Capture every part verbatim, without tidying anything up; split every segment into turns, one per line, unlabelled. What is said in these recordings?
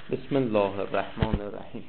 بسم الله الرحمن الرحیم.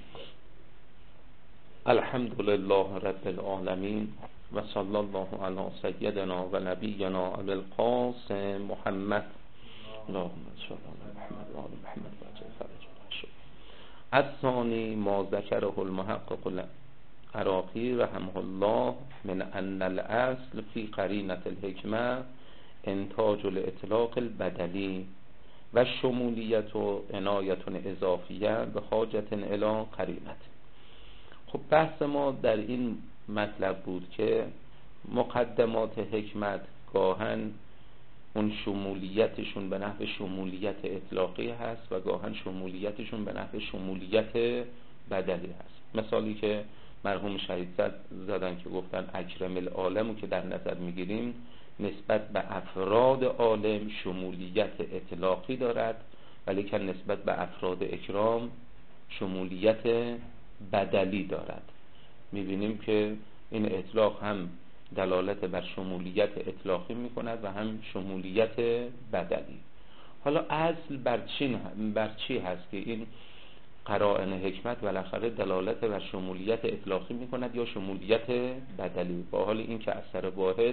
الحمد لله رب العالمین و صلی الله علی سیدنا و نبینا ابی القاسم محمد اللهم صل علی محمد و آل محمد و عجل فرجه. الثانی ما ذکره المحقق العراقی رحمه الله من ان الاصل فی قرینة الحکمة انتاج الاطلاق البدلی و شمولیت و عنایت اضافیه به حاجت الی قرینت. خب بحث ما در این مطلب بود که مقدمات حکمت گاهن اون شمولیتشون به نحو شمولیت اطلاقی هست و گاهن شمولیتشون به نحو شمولیت بدلی هست. مثالی که مرحوم شهید زد زدن که گفتن اکرم العالمو که در نظر میگیریم نسبت به افراد عالم شمولیت اطلاقی دارد، ولی که نسبت به افراد اکرام شمولیت بدلی دارد. میبینیم که این اطلاق هم دلالت بر شمولیت اطلاقی میکند و هم شمولیت بدلی. حالا اصل بر چی بر چی هست که این قرائن حکمت بالاخره دلالت بر شمولیت اطلاقی میکند یا شمولیت بدلی، با حال این که اثر واحد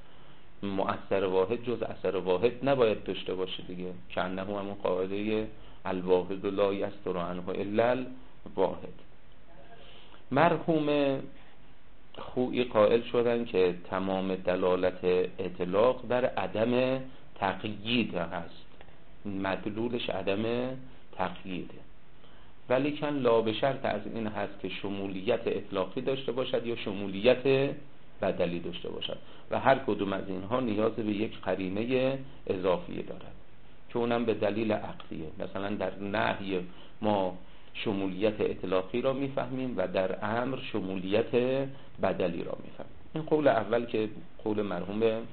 مؤثر واحد جز اثر واحد نباید داشته باشه دیگه، که انه همون قاعده الواحد لا یستر عنه الا الواحد. مرحوم خویی قائل شدن که تمام دلالت اطلاق در عدم تقیید هست، مدلولش عدم تقییده، ولی کن لا به شرط از این هست که شمولیت اطلاقی داشته باشد یا شمولیت بدلی داشته باشد و هر کدوم از اینها نیاز به یک قرینه اضافی دارد که اونم به دلیل عقلیه. مثلا در نهی ما شمولیت اطلاقی را میفهمیم و در امر شمولیت بدلی را میفهمیم. این قول اول که قول مرحوم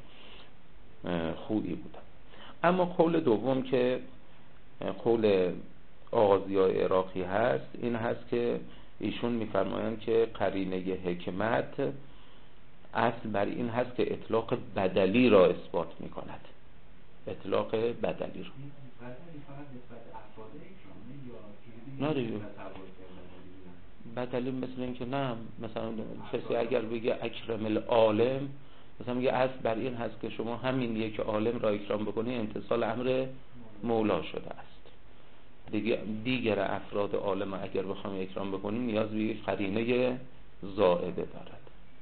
خویی بود. اما قول دوم که قول آغازیای عراقی هست این هست که ایشون میفرمایند که قرینه حکمت اصل بر این هست که اطلاق بدلی را اثبات میکند. اطلاق بدلی را نه دیگه بدلی مثل این که نه، مثلا کسی اگر بگه اکرم العالم، مثلا میگه اصل بر این هست که شما همین یک عالم را اکرام بکنی امتصال امر مولا شده است. دیگه دیگر افراد عالم اگر بخوام اکرام بکنیم نیاز به یک قرینه زائده دارد.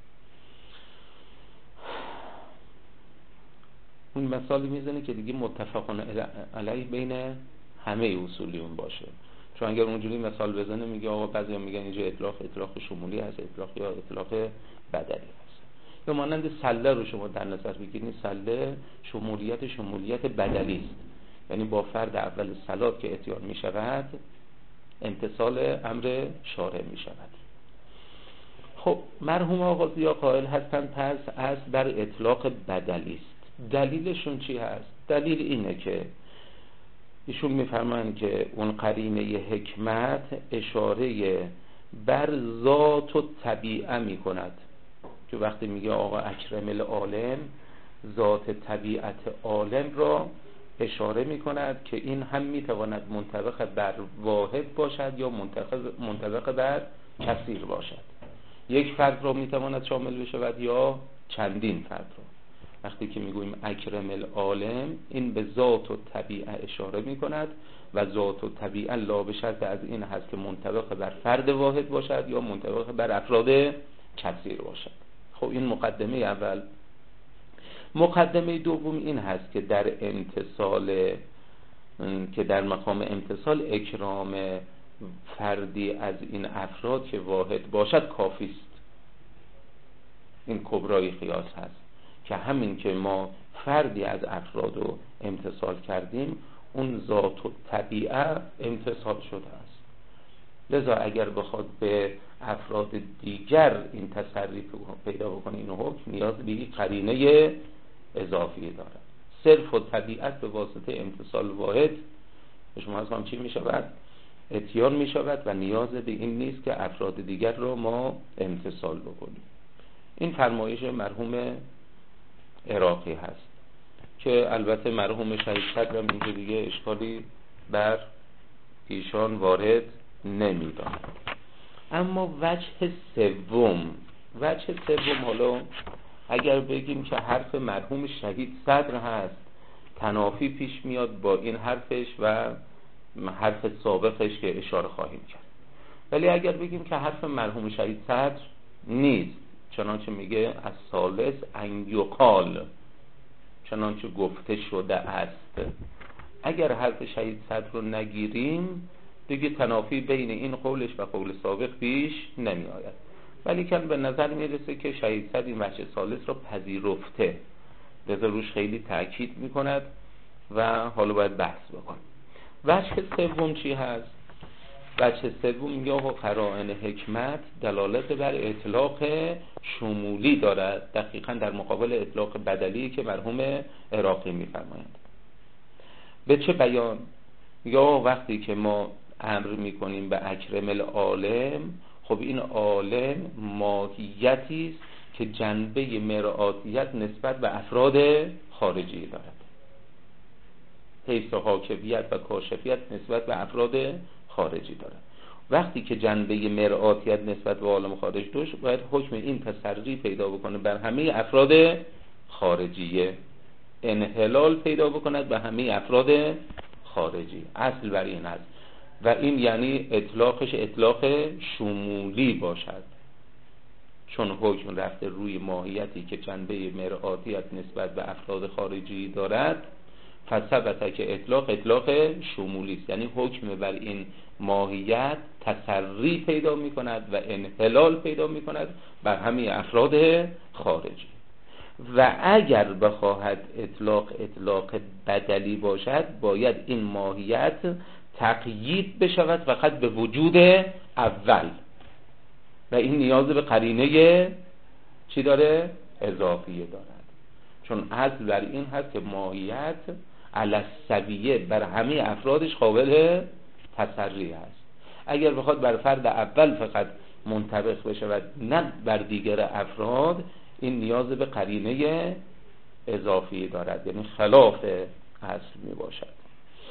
اون مثالی میزنه که دیگه متفقون علیه بین همه اصولیون باشه، چون اگر اونجوری مثال بزنه میگه آقا بعضیا میگن اینجا اطلاق اطلاق شمولی هست، اطلاق یا اطلاق بدلی هست. یا مانند سله رو شما در نظر بگیرید، سله شمولیت شمولیت بدلی است، یعنی با فرد اول صلات که اتیان میشود امتصال امر شارع میشود. خب مرحوم آغازیا قائل هستند پس از بر اطلاق بدلی است. دلیلشون چی هست؟ دلیل اینه که ایشون میفرمایند که اون قرینه حکمت اشاره بر ذات و طبیعه میکند، که وقتی میگه آقا اکرم العالم ذات طبیعت عالم را اشاره میکند که این هم میتواند منطبق بر واحد باشد یا منطبق بر کثیر باشد. یک فرد را میتواند شامل بشود یا چندین فرد را. وقتی که میگوییم اکرم العالم این به ذات و طبیعه اشاره میکند و ذات و طبیعه لا به شرط از این هست که منطبق بر فرد واحد باشد یا منطبق بر افراد کثیر باشد. خب این مقدمه اول. مقدمه دوم این هست که در امتصال که در مقام امتصال اکرام فردی از این افراد که واحد باشد کافی است. این کبرای قیاس هست که همین که ما فردی از افراد رو امتصال کردیم اون ذات و طبیعه امتصال شده است. لذا اگر بخواد به افراد دیگر این تصریف پیدا بکنه این حکم نیاز به یک قرینه اضافی داره. صرف و طبیعت به واسطه امتصال واحد شما از هم چی می شود؟ اتیان می شود و نیاز به این نیست که افراد دیگر رو ما امتصال بکنیم. این فرمایش مرحوم عراقی هست که البته مرحوم شهید صدر هم اینجا دیگه اشکالی بر ایشان وارد نمی‌دانند. اما وجه سوم وجه سوم حالا اگر بگیم که حرف مرحوم شهید صدر هست، تنافی پیش میاد با این حرفش و حرف سابقش که اشاره خواهیم کرد. ولی اگر بگیم که حرف مرحوم شهید صدر نیست، چنانچه میگه از ثالث ان یقال، چنانچه گفته شده است، اگر حرف شهید صدر رو نگیریم دیگه تنافی بین این قولش و قول سابق پیش نمی آید. ولی که به نظر میرسه که شهید صدر این وجه ثالث رو پذیرفته، لذا روش خیلی تأکید میکند و حالا باید بحث بکنیم. وجه سوم چی هست؟ وجه سوم میگه آقا قرائن حکمت دلالت بر اطلاق شمولی دارد، دقیقاً در مقابل اطلاق بدلی که مرحوم عراقی میفرمایند. به چه بیان؟ یا وقتی که ما امر میکنیم به اکرم العالم، خب این عالم ماهیتی است که جنبه مرآتیت نسبت به افراد خارجی دارد، حیث حاکمیت و کاشفیت نسبت به افراد خارجی دارد. وقتی که جنبه مرآتیت نسبت به عالم خارج داشت، باید حکم این تسری پیدا بکنه بر همه افراد خارجیه، انحلال پیدا بکند به همه افراد خارجی. اصل بر این است و این یعنی اطلاقش اطلاق شمولی باشد، چون حکم رفته روی ماهیتی که جنبه مرآتیت نسبت به افراد خارجی دارد، فثبت که اطلاق اطلاق شمولی است، یعنی حکم بر این ماهیت تسری پیدا می کند و انحلال پیدا می کند بر همه افراد خارجی. و اگر بخواهد اطلاق اطلاق بدلی باشد، باید این ماهیت تقیید بشود فقط به وجود اول و این نیاز به قرینه چی داره؟ اضافیه دارد، چون اصل بر این هست که ماهیت علی السویه بر همه افرادش قابل تسری است. اگر بخواد بر فرد اول فقط منطبق بشود نه بر دیگر افراد، این نیاز به قرینه اضافی دارد، یعنی خلاف اصل می باشد.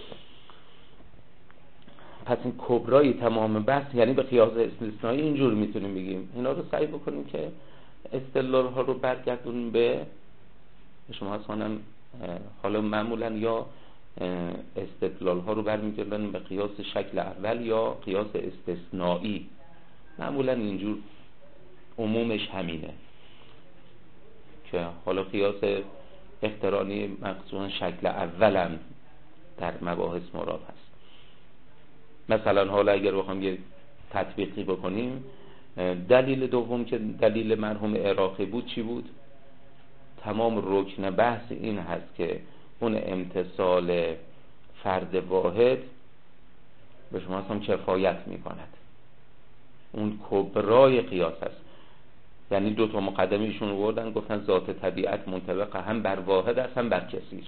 پس این کبرای تمام بحث یعنی به قیاس استثنایی اینجور میتونیم بگیم. اینا رو سعی بکنیم که استدلال ها رو برگردونیم به شما اصلا حالا معمولا یا استدلال ها رو برمیگردونیم به قیاس شکل اول یا قیاس استثنایی، معمولا اینجور عمومش همینه که حالا قیاس اقترانی مخصوصا شکل اولم در مباحث مراد هست. مثلا حالا اگر بخوام یه تطبیقی بکنیم، دلیل دوم که دلیل مرحوم عراقی بود چی بود؟ تمام رکن بحث این هست که اون امتصال فرد واحد به شما هم کفایت می کند، اون کبرای قیاس است. یعنی دو تا مقدمیشون رو بردن گفتن ذات طبیعت منطبق هم بر واحد است هم بر کثیر،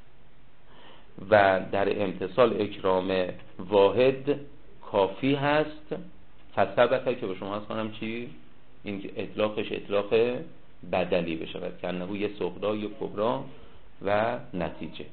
و در امتصال اکرام واحد کافی هست فثبت که به شما از کنم چی؟ این اطلاقش اطلاق بدلی بشود که انه یه صغرا یه کبرا و نتیجه.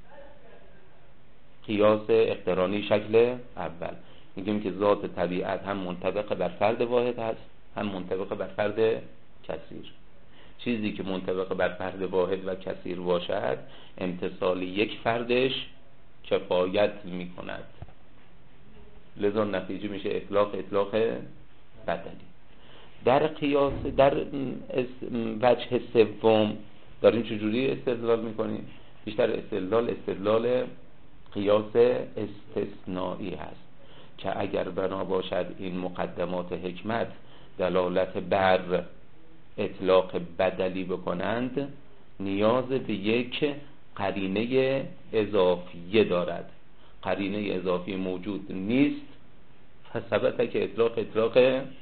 قیاس اقترانی شکل اول میگیم که ذات طبیعت هم منطبق بر فرد واحد هست هم منطبق بر فرد کثیر. چیزی که منطبق بر فرد واحد و کثیر باشد، امتصال یک فردش کفایت می کند، لذا نتیجه میشه اطلاق اطلاق بدلی. در قیاس در وجه سوم داریم چجوری استدلال میکنیم؟ بیشتر استدلال استدلال قیاس استثنایی هست که اگر بنا باشد این مقدمات حکمت دلالت بر اطلاق بدلی بکنند، نیاز به یک قرینه اضافیه دارد. قرینه اضافی موجود نیست، فثبت که اطلاق اطلاق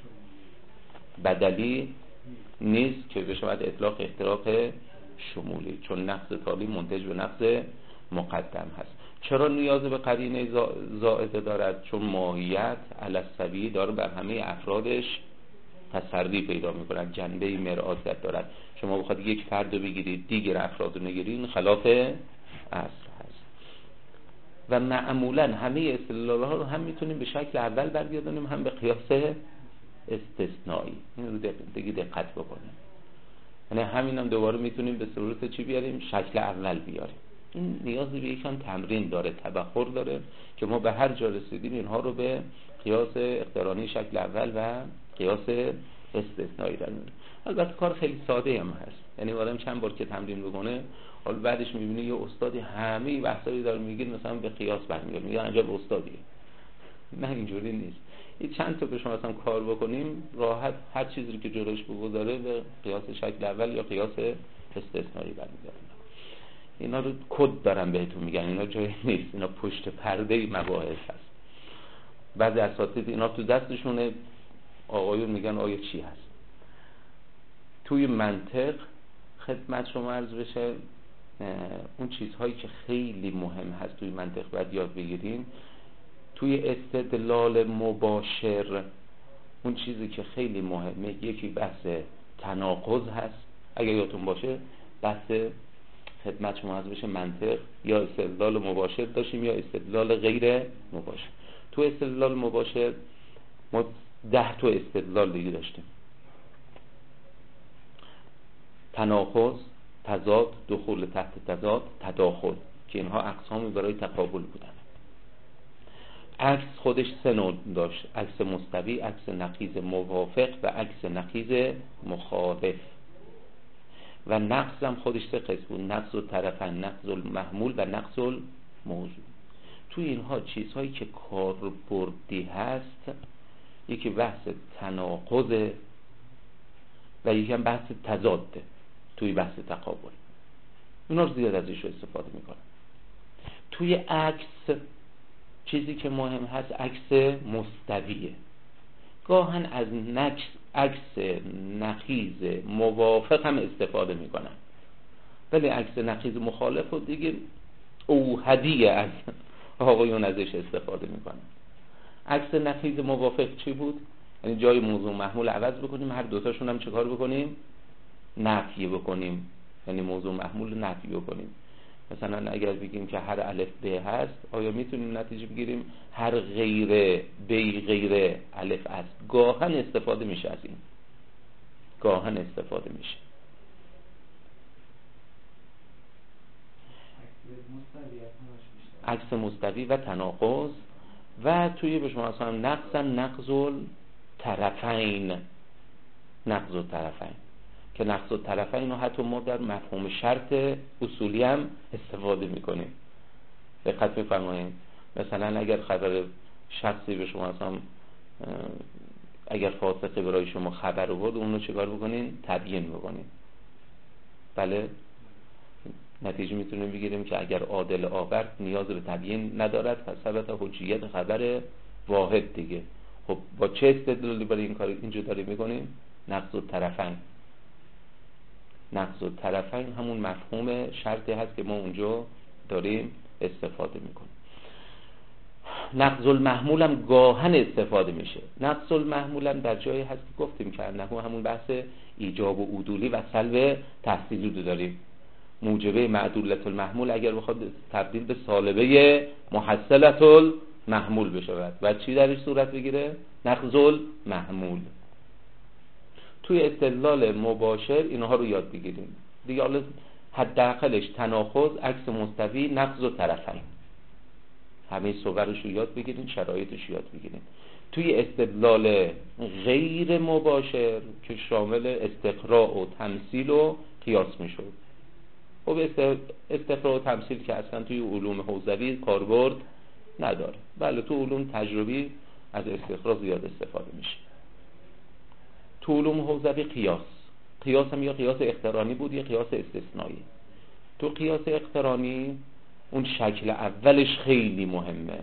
بدلی نیست که بشود اطلاق اطلاق شمولی، چون نقص تالی منتج به نقص مقدم هست. چرا نیاز به قرینه زائده دارد؟ چون ماهیت علی السویه داره بر همه افرادش تسری پیدا می‌کند، جنبه مرآتیت دارد. شما بخواید یک فرد رو بگیرید دیگر افراد رو نگیرید، این خلاف اصل هست. و معمولا همه استدلال ها رو هم میتونیم به شکل اول برگردونیم هم به قیاس استثنایی. این رو دیگه دقت بکنیم. یعنی همین هم دوباره میتونیم به صورت چی بیاریم؟ شکل اول بیاریم. این نیاز به یکم تمرین داره، تبخر داره که ما به هر جا رسیدیم اینها رو به قیاس اقترانی شکل اول و قیاس استثنایی در میاریم. البته کار خیلی ساده هم هست، یعنی آدم چند بار که تمرین بکنه حالا بعدش میبینه یه استادی همه بحثایی داره میگه مثلا به قیاس برمیگرده، میگه عجب استادیه. نه اینجوری نیست. این چند تا به شما مثلا کار بکنیم راحت هر چیزی که جلوش بگذاره به قیاس شکل اول یا قیاس استثنایی برمیگرده. اینا رو کد دارم بهتون میگن، اینا جایی نیست، اینا پشت پرده مباحث هست. بعضی اساتید اینا تو دستشونه، آقایون میگن آیا چی هست. توی منطق خدمت شما عرض بشه اون چیزهایی که خیلی مهم هست توی منطق باید یاد بگیریم. توی استدلال مباشر اون چیزی که خیلی مهمه یکی بحث تناقض هست. اگه یادتون باشه بحث خدمت شما عرض بشه منطق یا استدلال مباشر داشتیم یا استدلال غیر مباشر. تو استدلال مباشر ما ده تا استدلال دیگه داشتیم: تناقض، تضاد، دخول تحت تضاد، تداخل، که اینها اقسامی برای تقابل بودن. عکس خودش سه نوع داشت: عکس مستوی، عکس نقیض موافق و عکس نقیض مخالف. و نقص هم خودش سه قسم بود: نقص الطرفین، نقص المحمول و نقص الموضوع. توی اینها چیزهایی که کاربردی هست یکی بحث تناقض و یکی هم بحث تضاده توی بحث تقابل. اینا رو زیاد ازش استفاده میکنن. توی عکس چیزی که مهم هست عکس مستویه. گاهن از نقص عکس نقیض موافق هم استفاده میکنن، ولی عکس نقیض مخالف و دیگه اوحدیه از آقایون ازش استفاده میکنن. عکس نقیض موافق چی بود؟ یعنی جای موضوع محمول عوض بکنیم، هر دوتاشون هم چه کار بکنیم؟ نفی بکنیم. یعنی موضوع محمول نفی بکنیم. مثلا اگر بگیم که هر الف ب هست، آیا میتونیم نتیجه بگیریم هر غیر بی غیر الف است؟ گاهن استفاده میشه از این، گاهن استفاده میشه. عکس مستوی و تناقض. و توی به شما اصلا نقص نقض الطرفین، نقض الطرفین که نقض الطرفین رو حتی ما در مفهوم شرط اصولی هم استفاده میکنیم. دقت میفرمایید. مثلا اگر خبر شخصی به شما اصلا اگر فاسقه برای شما خبر آورد، اون رو چیکار بکنین؟ تبیین بکنین. بله، نتیجه میتونیم بگیریم که اگر عادل آورد نیاز به تبیین ندارد، پس ثبت حجیت خبر واحد دیگه. خب با چه استدلالی برای این کار اینجا داریم میکنیم؟ نقض الطرفین. نقض الطرفین همون مفهوم شرطی هست که ما اونجا داریم استفاده میکنیم. نقض المحمول هم گاهن استفاده میشه. نقض المحمول هم در جایی هست که گفتیم که انه همون بحث ایجاب و عدولی و سلب تحصیلی رو داریم. موجبه معدولت المحمول اگر بخواد تبدیل به سالبه محصلت المحمول بشود و چی درش صورت بگیره؟ نقض المحمول. توی استدلال مباشر اینها رو یاد بگیریم دیگه. حالا حداقلش تناقض، عکس مستوی، نقض و طرفین، همه صورتش رو یاد بگیرین، شرایطش رو یاد بگیرین. توی استدلال غیر مباشر که شامل استقراء و تمثیل و قیاس میشد. خب استقراء و تمثیل که اصلا توی علوم حوزوی کاربرد نداره، بله تو علوم تجربی از استقراء زیاد استفاده میشه. تو علوم حوزوی قیاس، قیاس هم یا قیاس اقترانی بود یا قیاس استثنایی. تو قیاس اقترانی اون شکل اولش خیلی مهمه،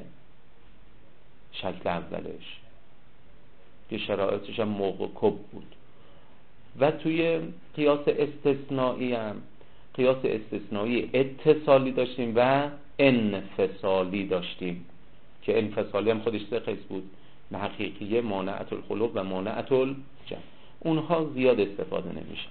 شکل اولش که شرایطش هم موقب بود. و توی قیاس استثنایی هم قیاس استثنایی اتصالی داشتیم و انفصالی داشتیم که انفصالی هم خودش سه قسم بود: حقیقیه، مانعت الخلق و مانعت الجمع. اونها زیاد استفاده نمیشه.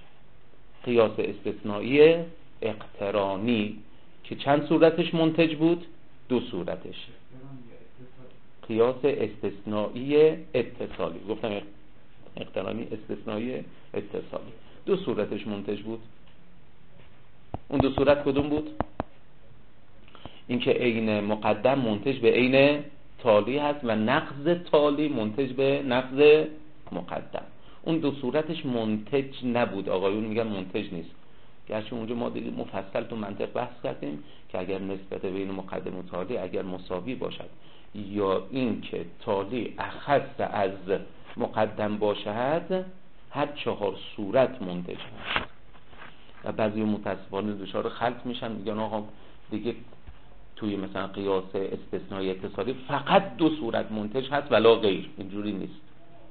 قیاس استثنایی اقترانی که چند صورتش منتج بود؟ دو صورتش، قیاس استثنایی اتصالی، گفتم اقترانی استثنایی اتصالی، دو صورتش منتج بود. اون دو صورت کدوم بود؟ اینکه عین مقدم منتج به عین تالی هست و نقض تالی منتج به نقض مقدم. اون دو صورتش منتج نبود، آقایون میگن منتج نیست، گرچه اونجا ما دیگه مفصل تو منطق بحث کردیم که اگر نسبت بین مقدم و تالی اگر مساوی باشد یا این که تالی اخص از مقدم باشد، هر چهار صورت منتج هست. و بعضی متاسفانه دچار خلط میشن، میگن آقا دیگه توی مثلا قیاس استثنایی اتصالی فقط دو صورت منتج هست ولا غیر. اینجوری نیست.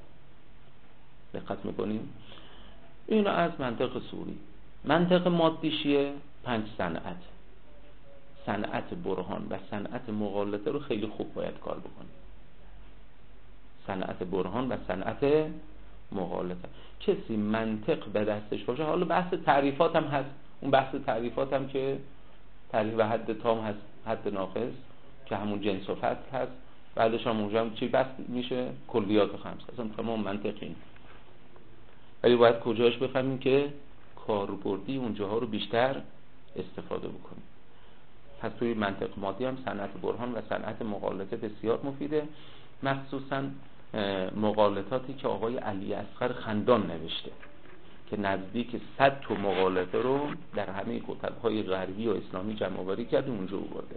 دقت میکنیم؟ اینو از منطق صوری. منطق مادی چیه؟ پنج صنعت، صنعت برهان و صنعت مغالطه رو خیلی خوب باید کار بکنیم. صنعت برهان و صنعت مغالطه. کسی منطق به دستش باشه، حالا بحث تعریفات هم هست، اون بحث تعریفات هم که تعریف و حد تام هست، حد ناقص که همون جنس و فصل هست، بعدش هم اونجا چی بحث میشه؟ کلیات خمس. اصلا تمام منطق این. ولی باید کجاش بفهمیم که کاربردی اونجاها رو بیشتر استفاده بکنیم. پس توی منطق مادی هم صنعت برهان و صنعت مغالطه بسیار مفیده، مخصوصا مغالطاتی که آقای علی اصغر خندان نوشته که نزدیک صد تا مغالطه رو در همه کتب‌های غربی و اسلامی جمع آوری کرده، اونجا آورده.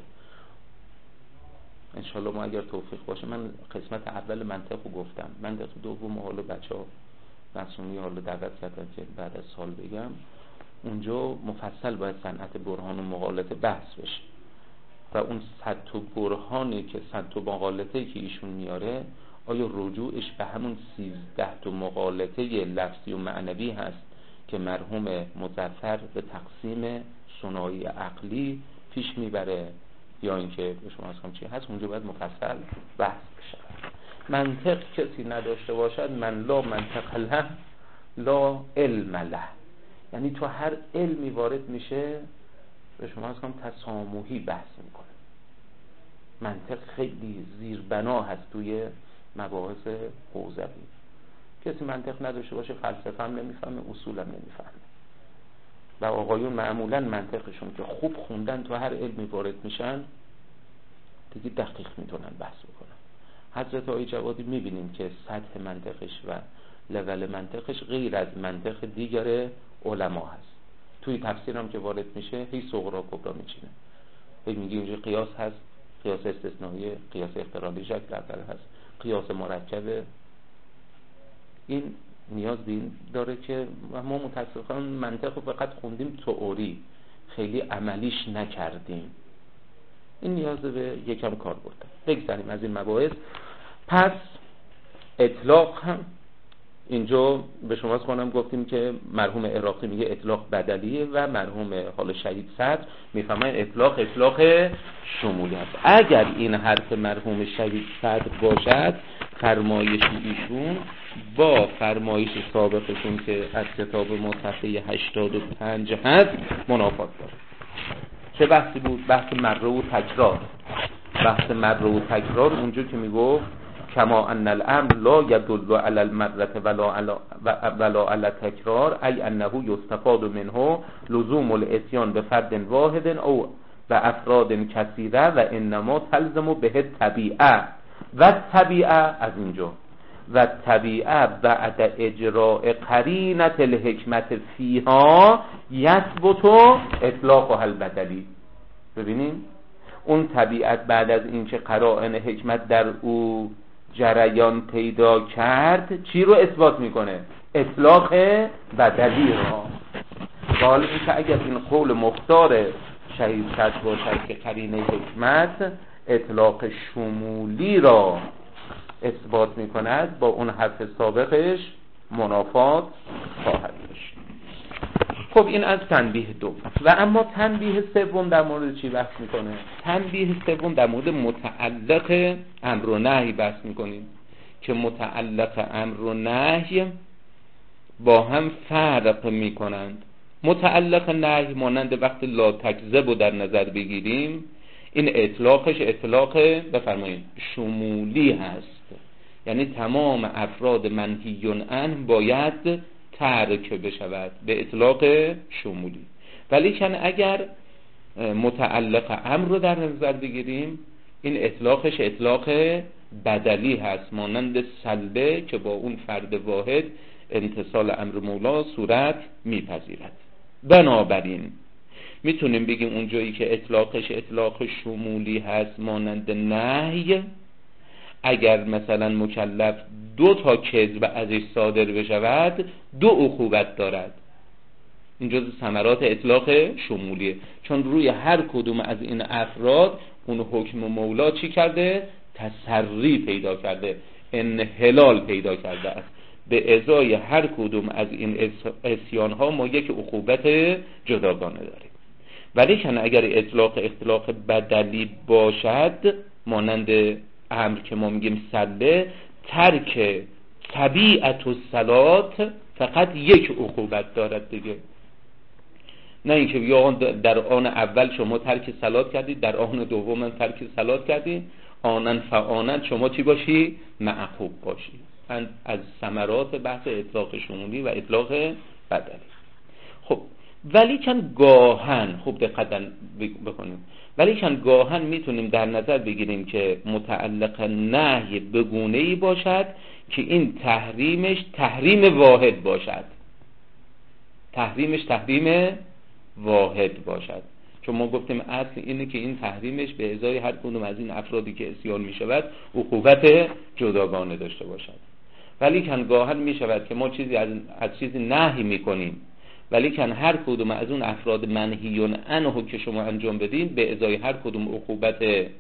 انشالله ما اگر توفیق باشه، من قسمت اول منطق رو گفتم، منطق دوم حالا بچه‌ها مسئولی حالا دعوت کردن که بعد از سال بگم، اونجا مفصل باید صنعت برهان و مغالطه بحث بشه و اون صد تا برهانی که صد تا مغالطه‌ای که ایشون میاره، آیا رجوعش به همون سیزده تا مغالطه لفظی و معنوی هست که مرحوم مظفر به تقسیم ثنایی عقلی پیش میبره، یا اینکه به شما از چی هست؟ اونجا باید مفصل بحث بشه. منطق کسی نداشته باشد، من لا منطق له لا علم له، یعنی تو هر علمی وارد میشه به شما از کنم تسامحی بحث میکنه. منطق خیلی زیربنا هست توی مباحث حوزوی. کسی منطق نداشته باشه فلسفه هم نمیفهمه، اصول هم نمیفهمه. و آقایون معمولا منطقشون که خوب خوندن تو هر علمی وارد میشن دیگه دقیق میتونن بحث بکنن. حضرت آقای جوادی میبینیم که سطح منطقش و لول منطقش غیر از منطق دیگر علما هست. توی تفسیر هم که وارد میشه هی صغرا کبرا میچینه، هی میگه اینجا قیاس هست، قیاس استثنایی، قیاس اقترانی شکل اول هست، قیاس مرکبه. این نیاز به این داره که ما متاسفانه منطق رو فقط خوندیم تئوری، خیلی عملیش نکردیم. این نیاز به یکم کار بردن. بگذاریم از این مباحث. پس اطلاق هم اینجا به شما خانم گفتیم که مرحوم عراقی میگه اطلاق بدلیه و مرحوم حال شهید صدر میفهمن اطلاق اطلاق شمولی هست. اگر این حرف مرحوم شهید صدر باشد، فرمایش ایشون با فرمایش سابقشون که از کتاب ما صفحه هشتاد و پنج هست منافات داره. چه بحثی بود؟ بحث مره و تکرار. بحث مره و تکرار اونجا که میگفت کما ان الامر لا يدل على المره ولا على ولا على تکرار، ای انه یستفاد منه لزوم الاتیان بفرد واحد او و افراد کثیره و انما تلزم به طبیعه و طبیعه از اینجا و طبیعه بعد اجراء قرینه الحکمت فیها یثبت اطلاق البدلی. ببینیم اون طبیعت بعد از اینکه قرائن حکمت در او جریان پیدا کرد چی رو اثبات میکنه؟ اطلاق بدلی را. حالا اینکه اگر این قول مختار شهید صدر باشد که قرینه حکمت اطلاق شمولی را اثبات میکند، با اون حرف سابقش منافات خواهد داشت. خب این از تنبیه دو. و اما تنبیه سوم در مورد چی بحث میکنه؟ تنبیه سوم در مورد متعلق امر و نهی بحث میکنیم که متعلق امر و نهی با هم فرق میکنند. متعلق نهی مانند وقت لا تکذب رو در نظر بگیریم، این اطلاقش اطلاق بفرمایید شمولی هست، یعنی تمام افراد منهیون عنه باید ترک بشود به اطلاق شمولی. ولی کن اگر متعلق امر رو در نظر بگیریم این اطلاقش اطلاق بدلی هست، مانند سلبه که با اون فرد واحد امتصال امر مولا صورت میپذیرد. بنابراین میتونیم بگیم اونجایی که اطلاقش اطلاق شمولی هست مانند نهی، اگر مثلا مکلف دو تا کذب ازش صادر بشود دو عقوبت دارد. این جز ثمرات اطلاق شمولیه، چون روی هر کدوم از این افراد اون حکم مولا چی کرده؟ تسری پیدا کرده، انحلال پیدا کرده است. به ازای هر کدوم از این عصیان ها ما یک عقوبت جداگانه داریم. ولی کن اگر اطلاق اطلاق بدلی باشد مانند امر که ما میگیم سله، ترک طبیعت الصلات فقط یک عقوبت دارد دیگه، نه اینکه یا در آن اول شما ترک صلات کردید، در آن دوم ترک صلات کردید، آنن فآنن شما چی باشی؟ معقوب باشی. از ثمرات بحث اطلاق شمولی و اطلاق بدلی. خب ولی کن گاهن، خوب دقت بکنیم، ولی کن گاهن میتونیم در نظر بگیریم که متعلق نهی بگونه‌ای باشد که این تحریمش تحریم واحد باشد، تحریمش تحریم واحد باشد. چون ما گفتیم اصل اینه که این تحریمش به ازای هر کدوم از این افرادی که عصیان میشود عقوبت جداگانه داشته باشد. ولی کن گاهن میشود که ما چیزی از, از چیزی نهی میکنیم، ولی کن هر کدوم از اون افراد منهیون عنه که شما انجام بدین به ازای هر کدوم عقوبت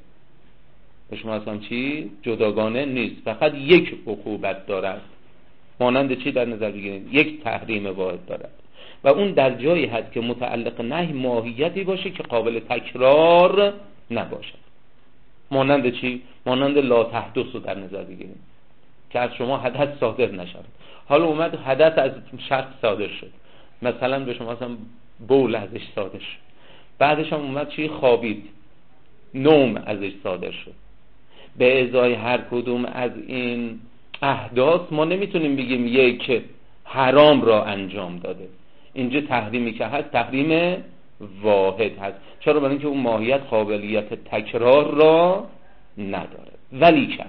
به شما اصلا چی؟ جداگانه نیست، فقط یک عقوبت دارد. مانند چی در نظر بگیرید؟ یک تحریم واحد دارد و اون در جایی هست که متعلق نهی ماهیتی باشه که قابل تکرار نباشد. مانند چی؟ مانند لا تحدث رو در نظر بگیریم که از شما حدث صادر نشود. حالا اومد حدث از شخص صادر شد، مثلا به شما مثلا بول ازش صادر شد، بعدش هم اومد چی؟ خوابید، نوم ازش صادر شد. به ازای هر کدوم از این احداث ما نمیتونیم بگیم یک حرام را انجام داده. اینجا تحریمی که هست تحریم واحد هست. چرا؟ برای اینکه اون ماهیت قابلیت تکرار را نداره. ولی کن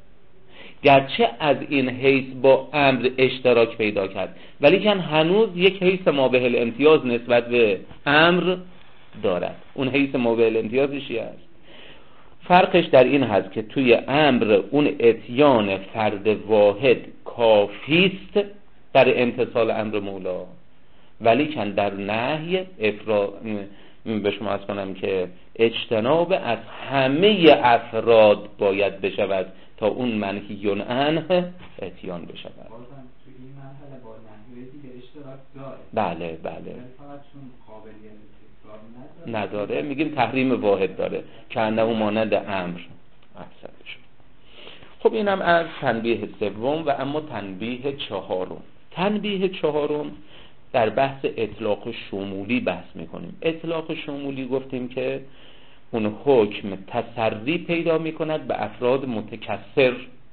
گرچه از این حیث با امر اشتراک پیدا کرد، ولی کن هنوز یک حیث مابه الامتیاز نسبت به امر دارد. اون حیث مابه الامتیازشی هست. فرقش در این هست که توی امر اون اتیان فرد واحد کافیست در امتصال امر مولا، ولی کن در نهی افرا به شما از کنم که اجتناب از همه افراد باید بشود تا اون منهیون عنه اتیان بشود.
توی این مرحله با نهی دیگه اشتراک داره.
بله بله.
فقط چون قابلیت تکرار نداره.
نداره میگیم تحریم واحد داره که انه مانند امر احسن شد. خب اینم از تنبیه سوم. و اما تنبیه چهارم. تنبیه چهارم در بحث اطلاق شمولی بحث میکنیم. اطلاق شمولی گفتیم که اون حکم تسری پیدا میکند به افراد متکثر.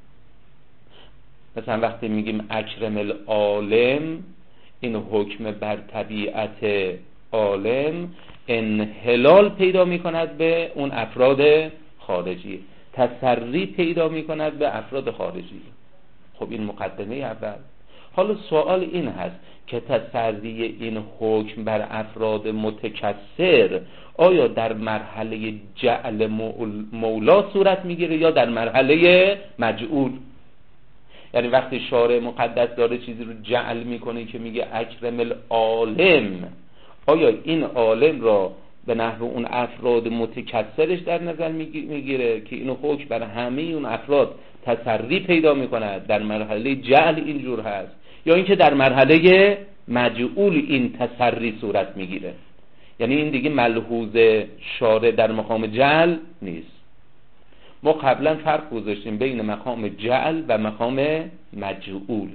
مثلا وقتی میگیم اکرم العالم، این حکم بر طبیعت عالم انحلال پیدا میکند به اون افراد خارجی، تسری پیدا میکند به افراد خارجی. خب این مقدمه اول. حالا سوال این هست که تسری این حکم بر افراد متکثر آیا در مرحله جعل مولا صورت میگیره یا در مرحله مجعول؟ یعنی وقتی شارع مقدس داره چیزی رو جعل میکنه که میگه اکرم العالم، آیا این عالم را به نحو اون افراد متکثرش در نظر میگیره که اینو حکم بر همه اون افراد تسری پیدا میکنه در مرحله جعل اینجور هست، یا اینکه در مرحله مجعول این تسری صورت میگیره؟ یعنی این دیگه ملحوظ شارع در مقام جعل نیست. ما قبلا فرق گذاشتیم بین مقام جعل و مقام مجعول.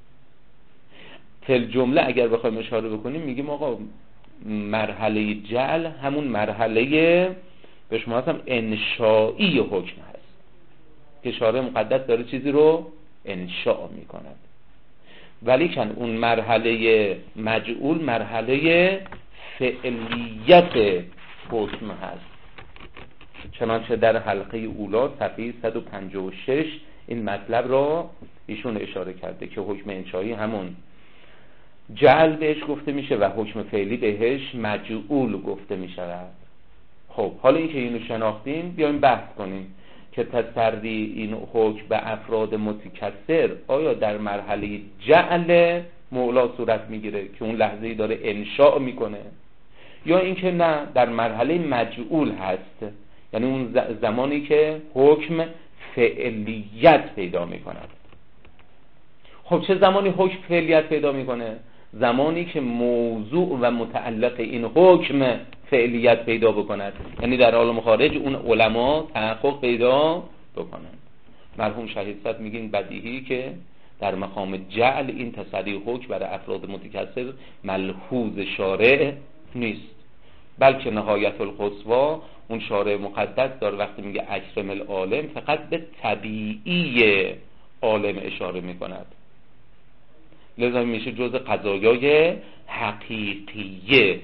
فل جمله اگر بخوایم اشاره بکنیم میگیم آقا مرحله جعل همون مرحله به شما هستم انشایی حکم هست که شارع مقدس داره چیزی رو انشاء میکند، ولی کن اون مرحله مجعول مرحله فعلیت حکم هست. چنانچه در حلقه اولا صفحه صد و پنجاه و شش این مطلب را ایشون اشاره کرده که حکم انشایی همون جعل بهش گفته میشه و حکم فعلی بهش مجعول گفته میشود. خب حالا این که اینو شناختیم بیایم بحث کنیم که تسری این حکم به افراد متکثر آیا در مرحله جعل مولا صورت میگیره که اون لحظه‌ای داره انشاء میکنه، یا اینکه نه در مرحله مجعول هست، یعنی اون زمانی که حکم فعلیت پیدا میکند. خب چه زمانی حکم فعلیت پیدا میکنه؟ زمانی که موضوع و متعلق این حکم فعلیت پیدا بکند، یعنی در عالم خارج اون علما تحقق پیدا بکنند. مرحوم شهید صد میگین بدیهی که در مقام جعل این تصریح حکم برای افراد متکثر ملحوظ شارع نیست، بلکه نهایت القصوا اون شارع مقدس داره وقتی میگه اکرم العالم فقط به طبیعی عالم اشاره میکند، لذا میشه جز قضایای حقیقیه.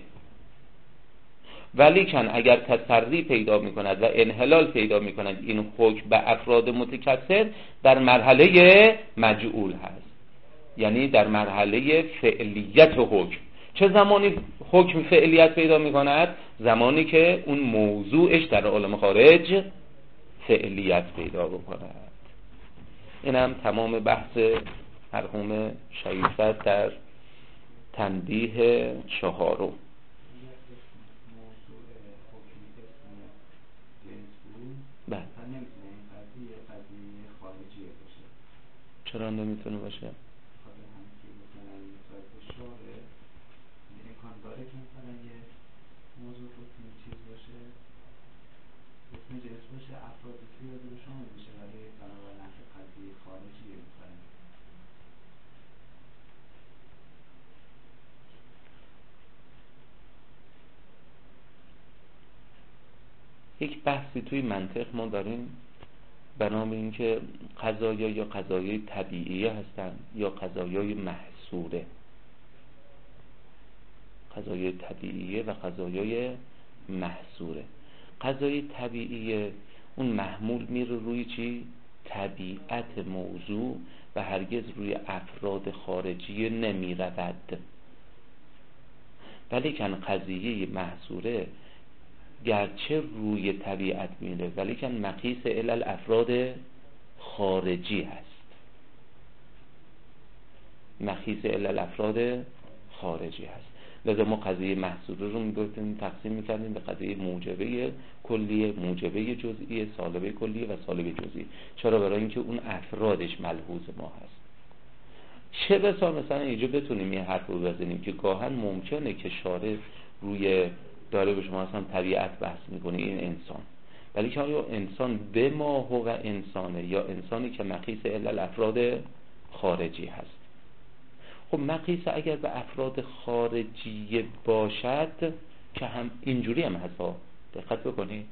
ولی کن اگر تسری پیدا میکند و انحلال پیدا میکند این حکم به افراد متکثر در مرحله مجعول هست، یعنی در مرحله فعلیت حکم. چه زمانی حکم فعلیت پیدا میکند؟ زمانی که اون موضوعش در عالم خارج فعلیت پیدا بکند. این هم تمام بحث مرحوم شهید صد در تنبیه چهارم. بله. چرا نمیتونه باشه؟ یک بحثی توی منطق ما داریم به نام اینکه قضایا یا قضایای طبیعیه هستن یا قضایای محصوره. قضایای طبیعیه و قضایای محصوره. قضایای طبیعیه اون محمول میره روی چی؟ طبیعت موضوع و هرگز روی افراد خارجی نمی رود. ولی کن قضیه محصوره گرچه روی طبیعت میره ولی کن مقیس علل افراد خارجی هست. مقیس علل افراد خارجی هست. لذا ما قضیه محصوره رو میگفتیم تقسیم میکردیم به قضیه موجبه کلیه، موجبه جزئیه، سالبه کلیه و سالبه جزئی. چرا؟ برای اینکه اون افرادش ملحوظ ما هست. چه بسا مثلا اینجا بتونیم یه حرف رو بزنیم که گاهن ممکنه که شارع روی داره به شما اصلا طبیعت بحث میکنه این انسان، ولی که آیا انسان به ما هو انسانه یا انسانی که مقیس علل افراد خارجی هست. خب مقیس اگر به افراد خارجی باشد که هم اینجوری هم هست، دقت بکنید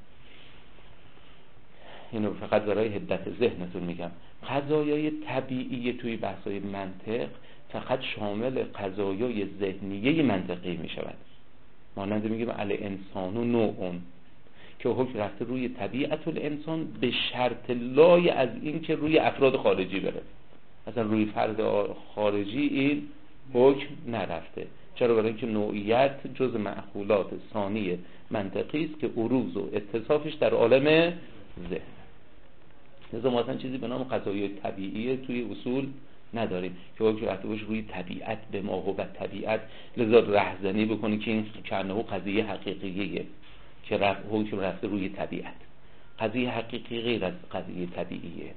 اینو فقط برای حدت ذهنتون میگم، قضایای طبیعی توی بحثای منطق فقط شامل قضایای ذهنیه منطقی میشود. مانند میگیم ال انسان و نوعون که حکم رفته روی طبیعت الانسان به شرط لای از این که روی افراد خارجی بره، اصلا روی فرد خارجی این حکم نرفته. چرا؟ برای اینکه نوعیت جز معقولات ثانی منطقی است که عروض و اتصافش در عالم ذهن. لذا ما اصلا چیزی به نام قضایای طبیعی توی اصول نداریم که حکم رفته باشه روی طبیعت به ما و طبیعت، لذا رهزنی بکنی که این کنه قضیه حقیقیه که رفت حکم رفته روی طبیعت. قضیه حقیقی غیر از قضیه طبیعیه.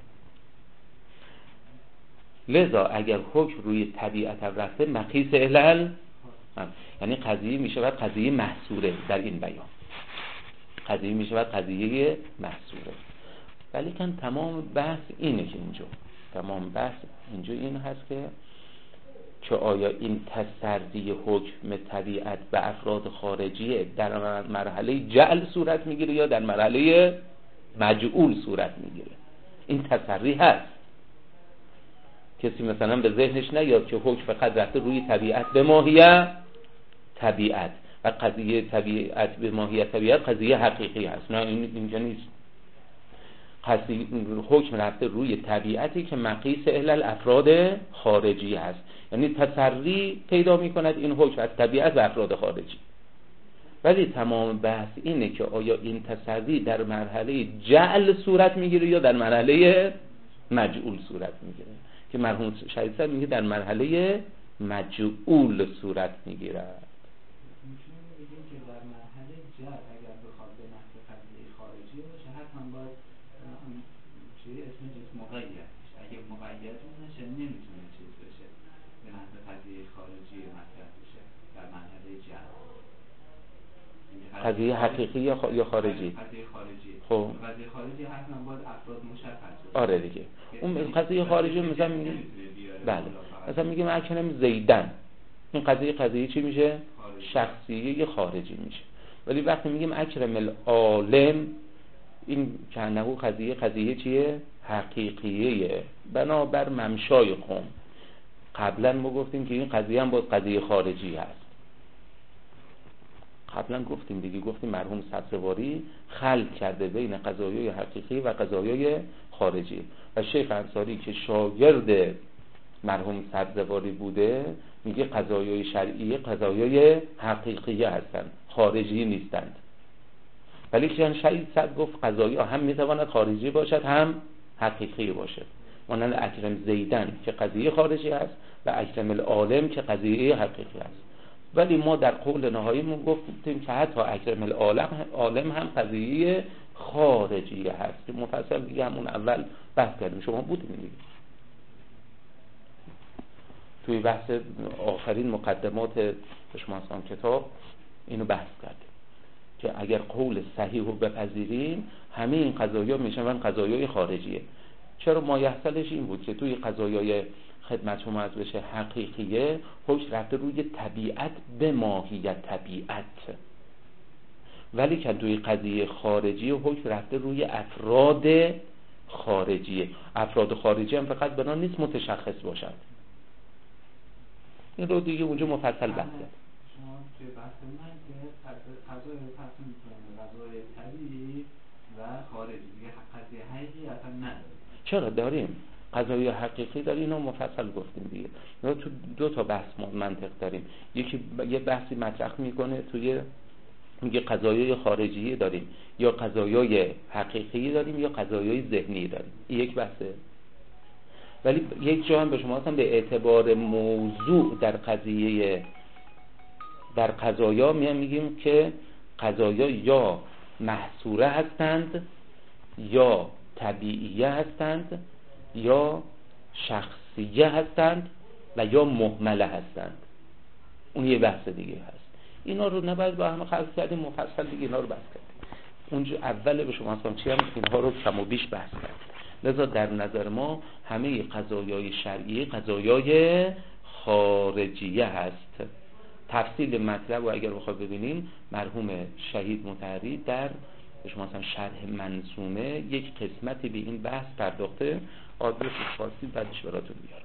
لذا اگر حکم روی طبیعت رفته مقیس علل، یعنی قضیه میشه بعد قضیه محصوره. در این بیان قضیه میشه بعد قضیه محصوره. ولی کن تمام بحث اینه که اینجا تمام بحث اینجا این هست که که آیا این تسری حکم طبیعت به افراد خارجیه در مرحله جعل صورت میگیره یا در مرحله مجعول صورت میگیره. این تسری هست. کسی مثلا به ذهنش نیاد که حکم فقط رفته روی طبیعت به ماهیت طبیعت و قضیه طبیعت به ماهیت طبیعت قضیه حقیقی هست. نه، این اینجا نیست. قضیه حکم رفته روی طبیعتی که مقیس علل افراد خارجی هست، یعنی تسری پیدا میکند این حکم از طبیعت به افراد خارجی. ولی تمام بحث اینه که آیا این تسری در مرحله جعل صورت میگیره یا در مرحله مجعول صورت میگیره، که مرحوم شهید صاحب میگه در مرحله مجعول صورت میگیره.
میتونیم بگیم که در مرحله جعل اگر بخواد به نحو قضیه خارجی باشه حتما باید چیه اسم جنس مقید بشه. اگه مقید نشه نمیتونه چیز بشه به نحو قضیه خارجی مطرح بشه در مرحله جعل.
قضیه حقیقی یا خ... یا خارجی؟
قضیه خارجی.
خب
قضیه خارجی حتما باید افراد مشخص بشه.
آره دیگه. اون قضیه خارجی مثلا میگه بله، مثلا میگیم اکرم زیدن، این قضیه قضیه چی میشه؟ شخصیه خارجی میشه. ولی وقتی میگیم اکرم العالم، این کنه قضیه قضیه چیه؟ حقیقیه، بنابر ممشای قوم. قبلا ما گفتیم که این قضیه هم باز قضیه خارجی هست. قبلا گفتیم دیگه، گفتیم مرحوم سبزواری خلط کرده بین قضایای حقیقی و قضایای خارجی و شیخ انصاری که شاگرد مرحوم سبزواری بوده میگه قضایای شرعی قضایای حقیقی هستند، خارجی نیستند. ولی که شهید صاحب گفت قضایا هم میتواند خارجی باشد هم حقیقی باشد، مانند اکرم زیدن که قضیه خارجی هست و اکرم العالم که قضیه حقیقی هست. ولی ما در قول نهاییمون گفتیم که حتی اکرم العالم عالم هم قضیه خارجی هست که مفصل دیگه همون اول بحث کردیم، شما بودیم دیگه توی بحث آخرین مقدمات شما اصلا کتاب اینو بحث کردیم که اگر قول صحیح رو بپذیریم همه این قضایا میشن قضایای خارجیه. چرا مایحصلش این بود که توی قضایای خدمت شما از بشه حقیقیه حکم رفته روی طبیعت به ماهیت طبیعت، ولی که توی قضیه خارجی حکم رفته روی افراد خارجیه. افراد خارجی هم فقط بنا نیست متشخص باشد. این رو دیگه اونجا مفصل بحثه.
شما توی بحث من که قضای تصمیم کنه قضای طبیعی و خارجی دیگه قضیه حقیقی اصلا نداره.
چرا داریم؟ قضایی حقیقی داریم، اینو مفصل گفتیم دیگه. ما تو دو تا بحث منطق داریم. یکی یه بحثی مطرح میکنه توی میگه قضایای خارجی داریم یا قضایای حقیقی داریم یا قضایای ذهنی داریم. این یک بحثه. ولی یک جا هم به شما هم به اعتبار موضوع در قضیه در قضایا میام میگیم که قضایا یا محصوره هستند یا طبیعیه هستند یا شخصیه هستند و یا مهمله هستند. اون یه بحث دیگه هست. اینا رو نباید با هم خلط کردیم، مفصل دیگه اینا رو بحث کردیم. اونجا اول به شما هم چی هم اینها رو کم و بیش بحث کردیم. لذا در نظر ما همه قضایای شرعی قضایای خارجیه هست. تفصیل مطلب و اگر بخواد ببینیم مرحوم شهید مطهری در شما مثلا شرح منظومه یک قسمتی به این بحث پرداخته. آدرس خاصی بعدش براتون میارم.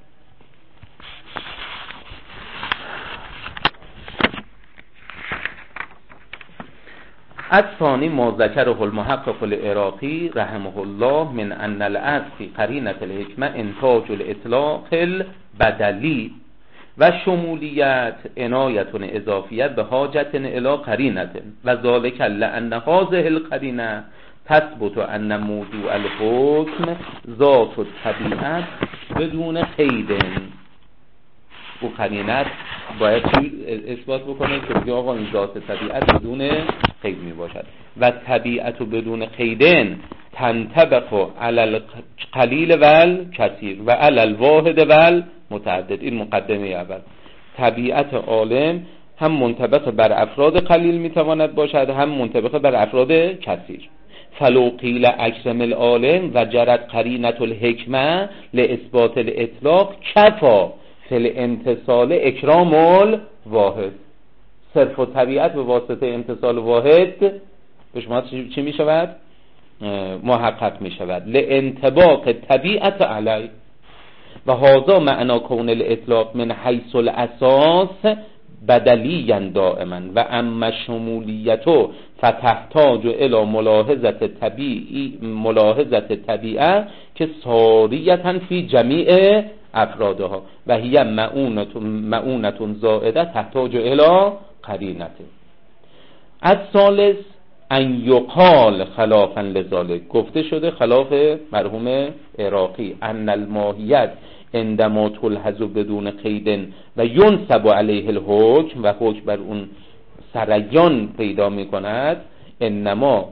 از ثانی ما ذکره المحقق العراقی رحمه الله من ان الاصل فی قرینة الحکمه انتاج الاطلاق البدلی و شمولیت عنایت اضافیت به حاجت الی قرینة و ذالک لان هذه القرینه تثبت ان موضوع الحکم ذات الطبیعت بدون قید. او قرینه باید اثبات بکنه که بگه آقا این ذات طبیعت بدون قید می باشد و طبیعت بدون قیدن تنطبق علی القلیل و الکثیر و علی الواحد و المتعدد. این مقدمه اول. طبیعت عالم هم منطبق بر افراد قلیل می تواند باشد هم منطبق بر افراد کثیر. فلو قیل اکرم العالم و جرت قرینة الحکمه لاثبات الاطلاق کفا فل امتصال اکرام الواحد. صرف و طبیعت به واسطه امتصال واحد به شما چی می شود؟ محقق می شود. لانطباق طبیعت علی و هذا معنا کون الاطلاق من حیث الاساس بدلی دائما و اما شمولیتو فتحتاج الى ملاحظه طبیعی ملاحظه طبیعه که ساریتا فی جمیع افرادها و هی معونت معونت زائده تحتاج الى قرینه. الثالث ان یقال خلافا لذالک، گفته شده خلاف مرحوم عراقی، ان الماهیت عندما تلحظ بدون قید و ینسب علیه الحکم و حکم بر اون سریان پیدا می کند، انما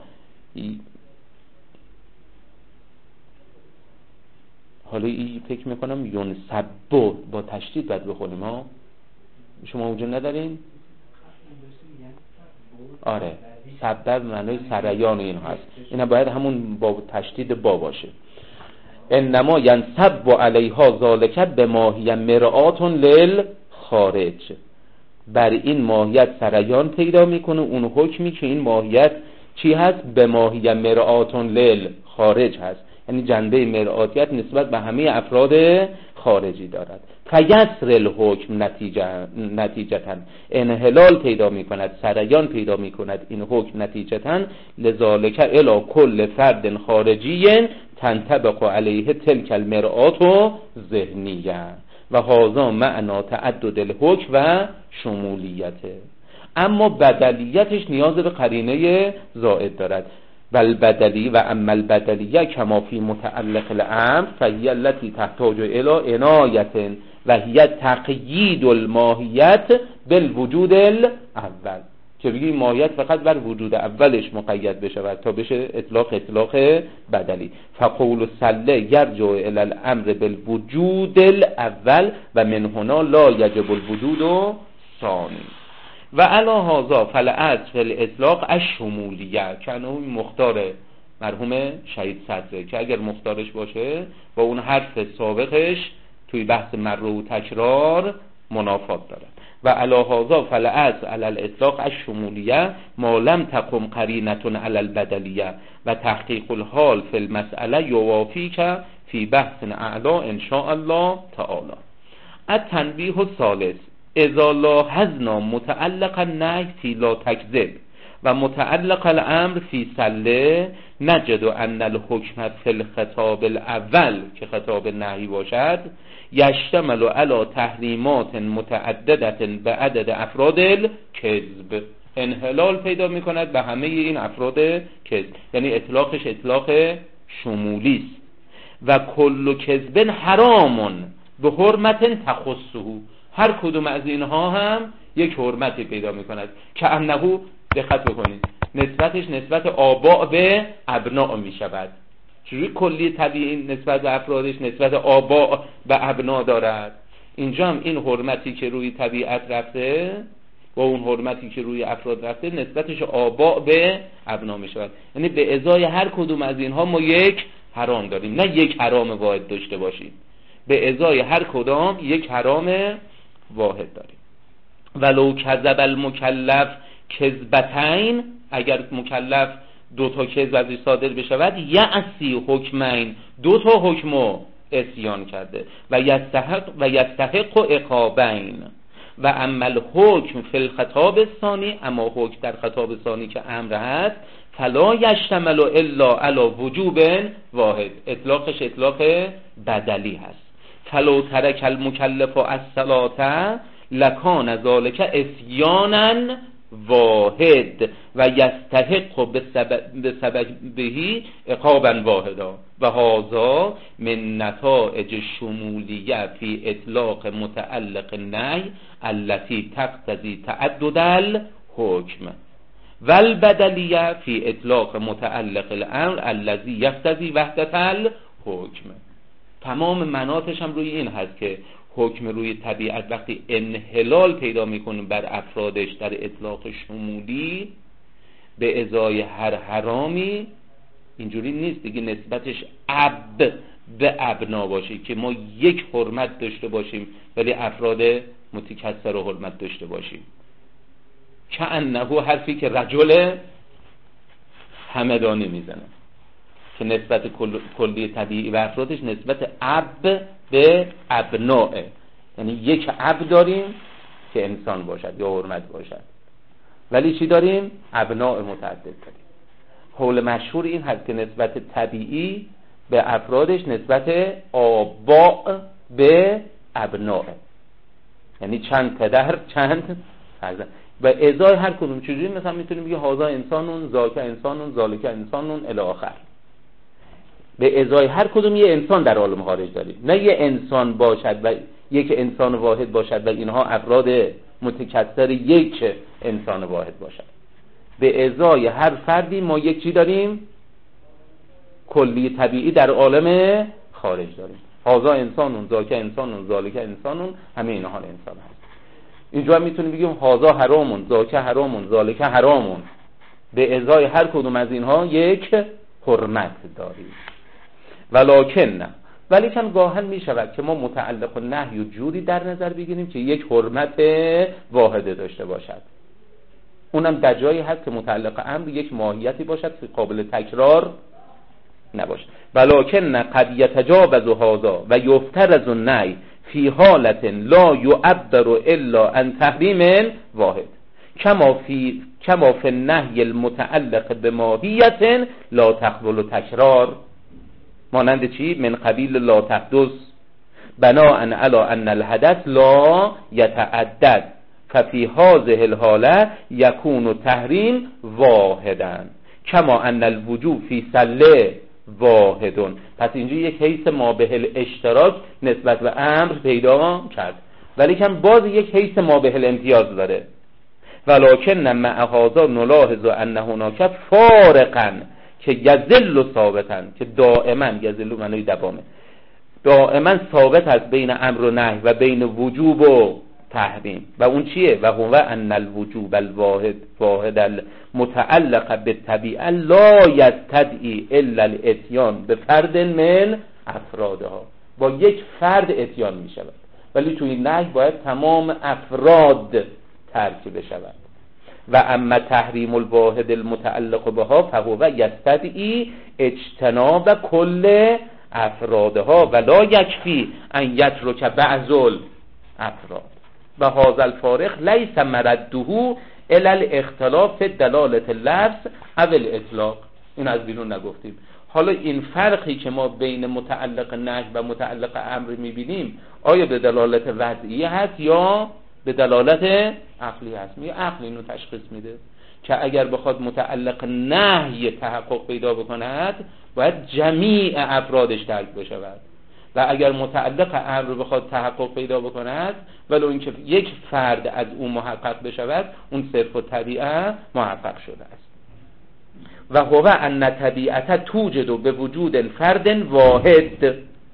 حالا این فکر میکنم ینسب با تشدید باید بخونیم ها، شما اونجا ندارین؟ آره سبب معنای سریان این هست، اینا باید همون با تشدید با باشه. انما ینسب علیها ذالک بماهی مرآت للخارج، بر این ماهیت سریان پیدا میکنه اون حکمی که این ماهیت چی هست؟ بماهی مرآت للخارج هست، یعنی جنبه مرآتیت نسبت به همه افراد خارجی دارد. فیسر الحکم نتیجه نتیجتاً انحلال پیدا می کند، سریان پیدا می کند این حکم نتیجتاً لذالک الی کل فرد خارجی تنطبق علیه تلک المرآت ذهنیه و هذا معنا تعدد الحکم و شمولیته. اما بدلیتش نیاز به قرینه زائد دارد. بل بدلی و اما البدلیه کما فی متعلق الامر فهی التي تحتاج الى عنایت و هی تقیید الماهیت بالوجود الاول، که بگیم ماهیت فقط بر وجود اولش مقید بشه تا بشه اطلاق اطلاق بدلی. فقول سله یرجع الى الامر بالوجود الاول و من هنا لا یجب الوجود ثانی. و علا هذا فالاصل فی الاطلاق الشمولیه که اون مختار مرحوم شهید صدره که اگر مختارش باشه با اون حرف سابقش توی بحث مره و تکرار منافات داره. و علا هذا فالاصل علی الاطلاق الشمولیه ما لم تقم قرینه علی البدلیه و تحقیق الحال فی المسئله یوافی که فی بحث اعلا ان شاء الله تعالی. التنبیه الثالث اذا لاحظنا متعلق النهی فی لا تکذب و متعلق الامر فی سله نجد ان الحکم فی الخطاب الاول که خطاب نهی باشد یشتمل علی تحریمات متعددت به عدد افراد الکذب، انحلال پیدا می کند به همه این افراد کذب، یعنی اطلاقش اطلاق شمولی است. و کل کذب حرامون به حرمت تخصه، هر کدوم از اینها هم یک حرمتی پیدا می کند که انهو دقت بکنید نسبتش نسبت آباء به ابناء می شود. چجوری کلی طبیعی نسبت به افرادش نسبت آباء به ابنا دارد، اینجا هم این حرمتی که روی طبیعت رفته با اون حرمتی که روی افراد رفته نسبتش آباء به ابنا می شود، یعنی به ازای هر کدوم از اینها ما یک حرام داریم، نه یک حرام واحد داشته باشیم، به ازای هر کدام یک حرام واحد داریم. ولو کذب المکلف کذبتین، اگر مکلف دو تا کذب ازش صادر بشود یعصی حکمین، دو تا حکمو عصیان کرده و یستحق و یستحق عقابین. و اما الحکم فی الخطاب الثانی، اما حکم در خطاب ثانی که امر هست فلا یشتمل الا علی وجوب واحد، اطلاقش اطلاق بدلی هست. فلو ترک المکلف الصلاة لکان ذالک عصیانا واحد و یستحق بسببه عقابا واحدا و هذا من نتائج شمولیه فی اطلاق متعلق النهی التي تقتضی تعدد الحکم والبدلیه فی اطلاق متعلق الامر الذي یقتضی وحدت الحکم. تمام مناطش هم روی این هست که حکم روی طبیعت وقتی انحلال پیدا میکنه بر افرادش در اطلاق شمولی به ازای هر حرامی اینجوری نیست دیگه، نسبتش اب به ابنا باشه، که ما یک حرمت داشته باشیم ولی افراد متکثر و حرمت داشته باشیم. که انه حرفی که رجل همدانی میزنه که نسبت کل... کلی طبیعی و افرادش نسبت اب به ابناه، یعنی یک اب داریم که انسان باشد یا حرمت باشد، ولی چی داریم؟ ابناء متعدد داریم. قول مشهور این هست که نسبت طبیعی به افرادش نسبت آباء به ابناء، یعنی چند پدر چند فرزند، و ازای هر کدوم چجوری مثلا میتونیم بگیم هذا انسانون، ذاک انسانون، ذالک انسانون الی آخر. به ازای هر کدوم یه انسان در عالم خارج داریم، نه یه انسان باشد و یک انسان واحد باشد و اینها افراد متکثر یک انسان واحد باشد. به ازای هر فردی ما یک چی داریم؟ کلی طبیعی در عالم خارج داریم. هذا انسانون، ذاک انسانون، ذالک انسانون، همه اینها انسان هست. اینجا میتونیم بگیم هذا حرامون، ذاک حرامون، ذالک حرامون. به ازای هر کدوم از اینها یک حرمت داریم. ولکن نه، ولی چون گاهن می شود که ما متعلق و نهی و جوری در نظر بگیریم که یک حرمت واحده داشته باشد، اونم در جایی هست که متعلق امر یک ماهیتی باشد که قابل تکرار نباشد. ولکن قد یتجاوز هذا و یفترض النهی فی حالت لا یعبر الا عن تحریم واحد، کما فی کما فی النهی المتعلق بماهیت لا تقبل تکرار، مانند چی؟ من قبیل لا تحدث بناء علی ان الحدث لا یتعدد ففی هذه الحاله یکون تحریم واحدا کما ان الوجوب فی سله واحدون. پس اینجا یک حیث مابه الاشتراک نسبت به امر پیدا کرد، ولی کم باز یک حیث مابه الامتیاز داره. ولکن مع هذا نلاحظ ان هناک فارقا که یذل ثابتا، که دائما یذل معنی دوامه، دائما ثابت است بین امر و نهی و بین وجوب و تحریم. و اون چیه؟ و هو ان الوجوب الواحد واحد المتعلق بالطبیعه لا یستدعی الا الاتیان به فرد من افرادها. با یک فرد اتیان می شود، ولی توی نهی باید تمام افراد ترک بشود. و اما تحریم الواحد المتعلق بها فهو یستدعی اجتناب کل افرادها ولا یکفی ان یترک بعض الافراد و هذا الفارق لیس مرده الی الاختلاف دلالت اللفظ او الاطلاق. این از بیرون نگفتیم. حالا این فرقی که ما بین متعلق نهی و متعلق امر میبینیم آیا به دلالت وضعیه هست یا به دلالت عقلی هست؟ می عقل اینو تشخیص میده که اگر بخواد متعلق نهی تحقق پیدا بکند باید جمیع افرادش ترک بشود، و اگر متعلق امر بخواد تحقق پیدا بکند ولو اینکه یک فرد از اون محقق بشود اون صرف و طبیعه محقق شده است. و هو ان طبیعت توجد به وجود فرد واحد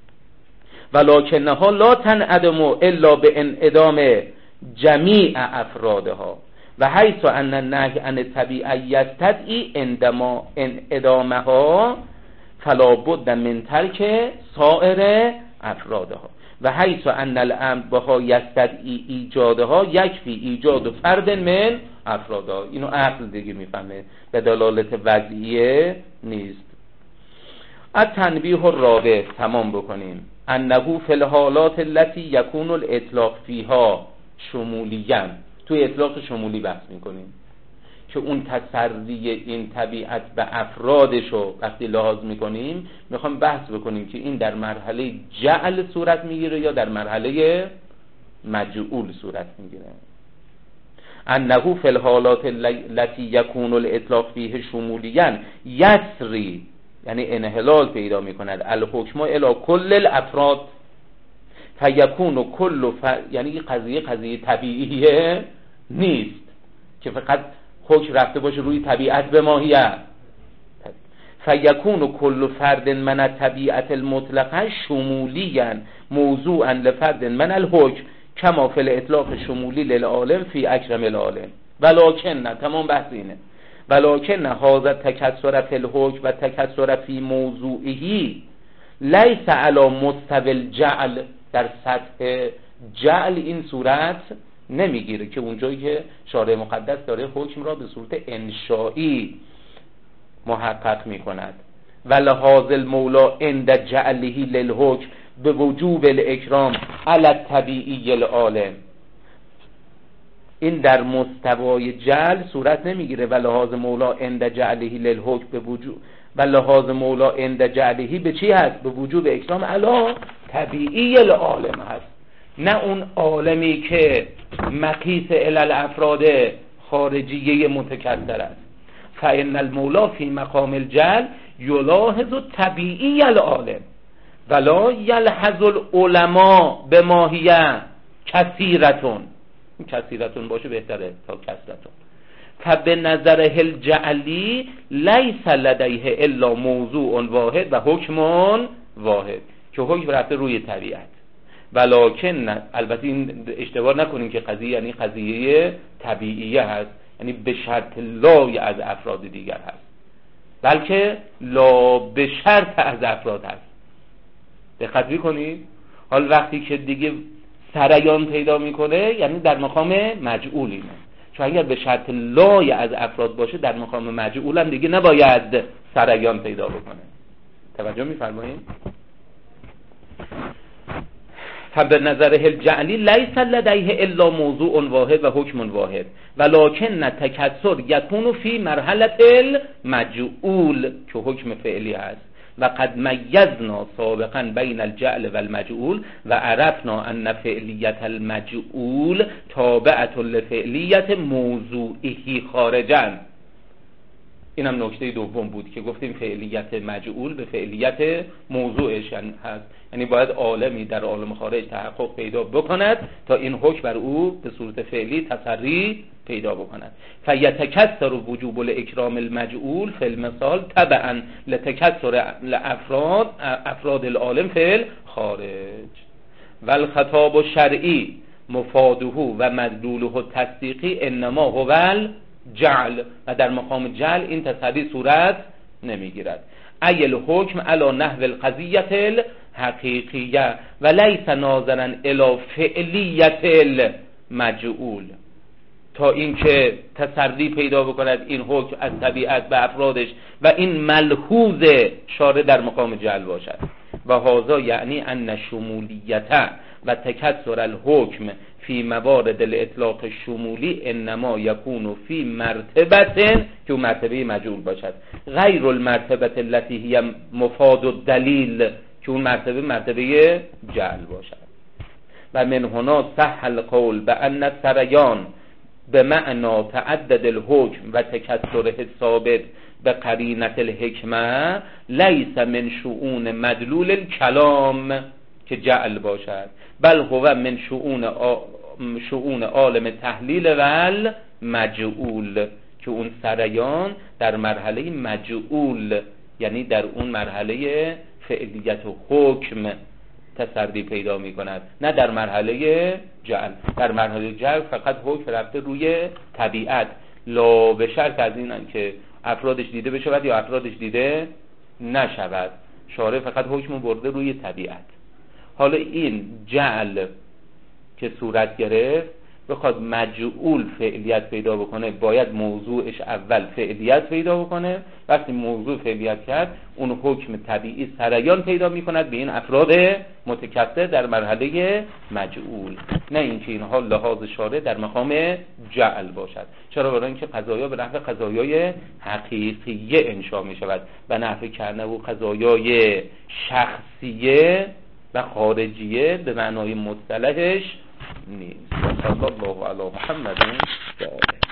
ولکنها لا تنعدم الا به انعدام جمیع افرادها و حیث ان النهی عن الطبیعه یستدعی عندما انعدامها فلا بد من ترک سایر افرادها و حیث ان الامر بها یستدعی ایجادها یکفی ایجاد فرد من افرادها. اینو عقل دیگه میفهمه، به دلالت وضعیه نیست. از تنبیه الرابع تمام بکنیم. انه فی الحالات التي یکون الاطلاق فیها شمولیاً، توی اطلاق شمولی بحث میکنیم که اون تسری این طبیعت به افرادش رو وقتی لحاظ میکنیم میخوام بحث بکنیم که این در مرحله جعل صورت میگیره یا در مرحله مجعول صورت میگیره. انه فی الحالات التي یکون الاطلاق فیه شمولیاً یسری، یعنی انحلال پیدا میکند الحکم الی کل الافراد فیکون کل ف... یعنی قضیه قضیه طبیعیه نیست که فقط حکم رفته باشه روی طبیعت به ماهیت. فیکون کل فرد من الطبیعت المطلقه شمولیا موضوعا لفرد من الحکم کما فی الاطلاق شمولی للعالم فی اکرم العالم. ولکن نه، تمام بحث اینه، ولکن هذا تکثر فی الحکم و تکثر فی موضوعه لیس علی مستوی الجعل، در سطح جعل این صورت نمیگیره که اونجایی که شارع مقدس داره حکم را به صورت انشائی محقق میکند. ولهذا المولا عند جعله للحکم به وجوب الاکرام علی الطبیعی العالم، این در مستوای جعل صورت نمیگیره. ولهذا مولا عند جعله للحکم به وجوب، ولهذا مولا عند جعله به چی هست؟ به وجوب اکرام علی طبیعی العالم هست، نه اون عالمی که مقیس الی الافراد خارجیه متکدر است. فإن المولا فی مقام الجعل یلاحظ طبیعی العالم ولا یلحظ العلماء بماهیه کثیرتون، کثیرتون باشه بهتره تا کثرتون. فبه نظر الجعلی لیس لدیه الا موضوع واحد و حکم واحد، که حکم رفته روی طبیعت. ولکن البته این اشتباه نکنیم که قضیه یعنی قضیه طبیعیه هست، یعنی به شرط لای از افراد دیگر هست، بلکه لا به شرط از افراد هست. دقت میکنید؟ حال وقتی که دیگه سریان پیدا میکنه یعنی در مقام مجعول اینه، چون اگر به شرط لای از افراد باشه در مقام مجعول هم دیگه نباید سریان پیدا بکنه. توجه میفرمایید؟ فبه نظره الجعلی لیس لدیه الا موضوع واحد و حکم واحد ولکن تکثر یکون فی مرحله المجعول که حکم فعلی هست. و قد میزنا سابقا بین الجعل و المجعول و عرفنا ان فعلیت المجعول تابعه لفعلیت موضوعی خارجا. این هم نکته دوم بود که گفتیم فعلیت مجعول به فعلیت موضوعش هست، یعنی باید عالمی در عالم خارج تحقق پیدا بکند تا این حکم بر او به صورت فعلی تسری پیدا بکند. فیتکثر وجوب الاکرام المجعول فی المثال تبعا لتکثر الافراد افراد العالم فی الخارج. والخطاب الشرعی مفاده و مدلوله التصدیقی انما هو الجعل، و در مقام جعل این تصدیق صورت نمیگیرد. ای الحکم علی نحو القضیه الحقیقیه و لیس ناظرا الی فعلیت المجعول، تا اینکه تسری پیدا بکند این حکم از طبیعت به افرادش و این ملحوظ شارع در مقام جعل باشد. و هذا یعنی ان شمولیت و تکثر الحکم فی موارد الاطلاق الشمولی انما یکون فی مرتبه که مرتبه مجعول باشد، غیر المرتبه التي هي مفاد الدلیل که اون مرتبه مرتبه جعل باشد. و من هنا صح القول بان السریان به معنا تعدد الحکم و تکثر الثابت به قرینه الحکمه لیس من شؤون مدلول الکلام که جعل باشد، بل هو من شؤون آ... شؤون عالم تحلیل و مجعول که اون سریان در مرحله مجعول یعنی در اون مرحله فعلیت و حکم تسری پیدا می کند، نه در مرحله جعل. در مرحله جعل فقط حکم رفته روی طبیعت، لا به شرط از این که افرادش دیده بشود یا افرادش دیده نشود، شارع فقط حکم برده روی طبیعت. حالا این جعل که صورت گرفت بخواد مجعول فعلیت پیدا بکنه باید موضوعش اول فعلیت پیدا بکنه. وقتی موضوع فعلیت کرد اون حکم طبیعی سریان پیدا میکند به این افراد متکثر در مرحله مجعول، نه اینکه اینها لحاظ شارع در مقام جعل باشد. چرا؟ برای اینکه قضایا به نحو قضایای حقیقیه انشا میشود و نحو کرنه و قضایای شخصیه و خارجیه به معنای مصطلحش نیست. صلی الله علی محمد.